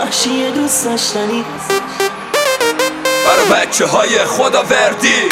وحشی دوست داشتنی برا بچه های خداوردی.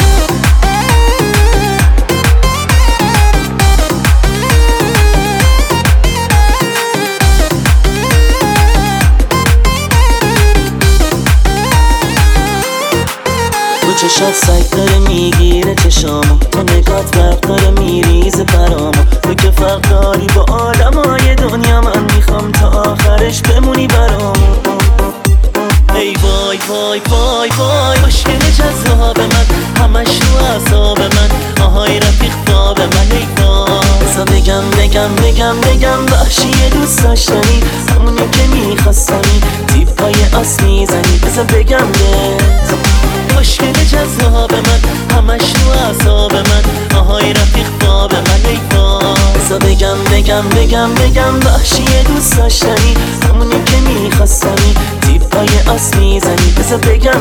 تو چشات سگ داره میگیره چشامو، تو نگات برق داره میریزه برامو. تو که فرق داری با آدمای دنیا، من میخوام تا آخرش بمونی برامو. ای وای وای وای وای مشکل جذاب من، همش رو اعصاب من، آهای رفیق خواب من. ای وای بذار بگم وحشی دوست داشتنی، همونی که میخواستنی، تیپای آس میزنی. بذار بگم مشکل جذاب من، همش رو اعصاب من، آهای رفیق خواب من. ای وای بذار بگم وحشی دوست داشتنی، همونی که میخواستنی، تیپای آس میزنی. بذار بگم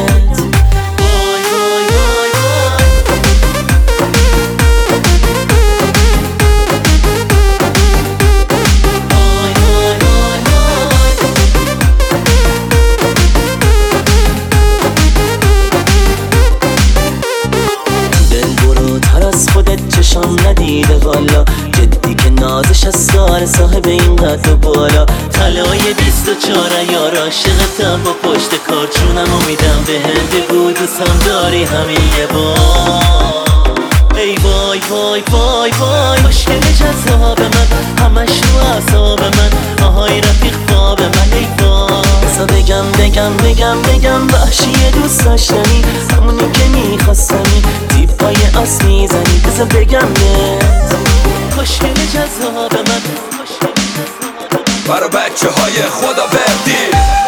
خودت چشم ندیده والا، جدی که نازش از سار صاحب این قد و بالا. طلای 24 یار عاشقتم، با پشت کارچونم و میدم به هند بود دوستم داری همین یه بار. ای وای وای وای وای مشکل جذاب من، همش رو اعصاب من، آهای رفیق خواب من. ای وای بذار بگم وحشی دوست داشتنی، همونی که میخواستنی، تیپای آس میزنی. بذار بگم مشکل جذاب من، برا بچه های خداوردی.